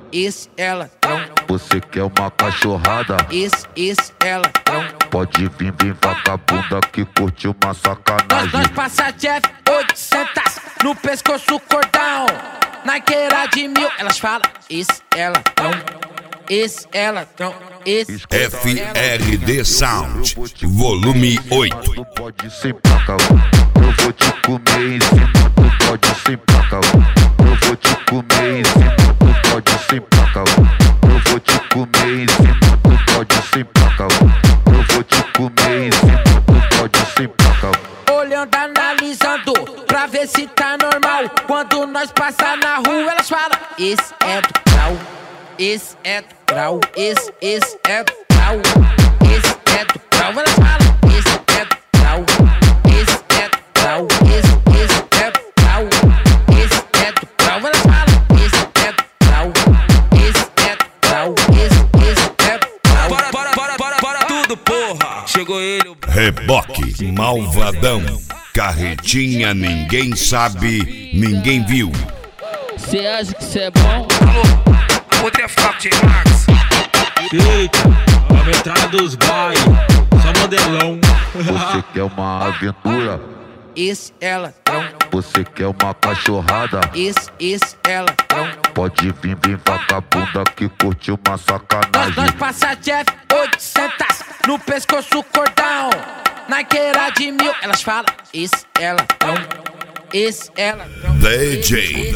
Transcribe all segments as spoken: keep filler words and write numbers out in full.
esse é ladrão. Você quer uma cachorrada? Esse, esse é ladrão. Pode vir, vir vagabunda que curtiu uma Nós, sacanagem. nós passa Jeff oitocentos no pescoço cordão. Naqueira de mil, elas falam, esse é ladrão. Esse é ladrão. Esse F R D Sound, volume oito. Tu pode sem placa, eu vou te comer em cima. Tu pode sem placa, eu vou te comer em cima. Tu pode sem placa, eu vou te comer em cima. Tu pode sem placa, eu vou te comer em cima. Tu pode sem placa. olhando, analisando, pra ver se tá normal. Quando nós passar na rua, elas falam, esse é do grau. Esse é do grau, esse, esse é do grau. Esse é do grau, elas falam, esse é do grau. Esse é do grau, esse, esse é do grau. Esse é do grau, elas falam, esse é do grau. Esse é do grau, esse, esse é do grau. Bora, bora, bora, bora, bora tudo, porra. Chegou ele, o Reboque, malvadão, carretinha, ninguém sabe, ninguém viu. Cê acha que cê é bom? Alô, outro é fraco, J-Max. Eita, a entrada dos bailes, só modelão. Você quer uma aventura? Esse é ladrão. Você quer uma cachorrada? Esse, esse é ladrão. Pode vir, vir vagabunda que curtiu uma Nós, sacanagem. nós passa Jeff oitocentos no pescoço cordão. Naqueira de mil, elas falam, esse é ladrão. Esse é ladrão. D J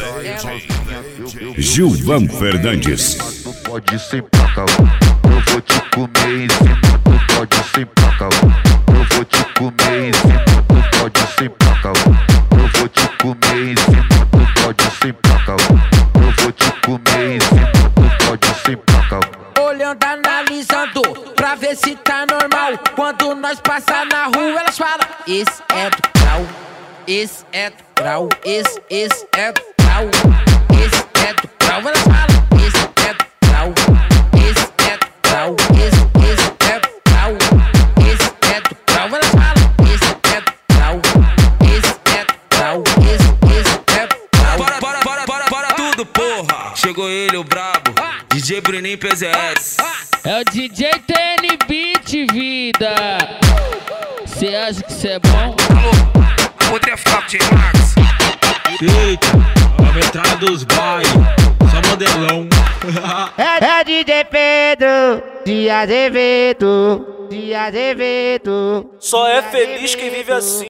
Gilvan Fernandes. Tu pode sem placa, eu vou te comer em cima. Tu pode sem placa, eu vou te comer em cima. Tu pode sem placa, eu vou te comer em cima. Tu pode sem placa, eu vou te comer em cima. Tu pode sem placa. Olhando, analisando, pra ver se tá normal. Quando nós passar na rua, elas falam, esse é do grau. Esse é do grau, esse, esse é do grau. Esse é do grau, elas falam, esse é do grau. Esse é do grau, esse, esse é do grau. Esse é do grau, elas falam, esse é do grau. Esse é do grau, esse, esse é do grau. Bora, bora, bora, bora, bora tudo, porra. Chegou ele, o brabo, D J Bruninho P Z S. É o D J T N Beat, vida. Cê acha que cê é bom? Alô, outro é fraco, J-Max. Eita, a entrada dos bailes, só modelão. É, é D J Pedro de Azevedo, de Azevedo. Só é feliz quem vive assim.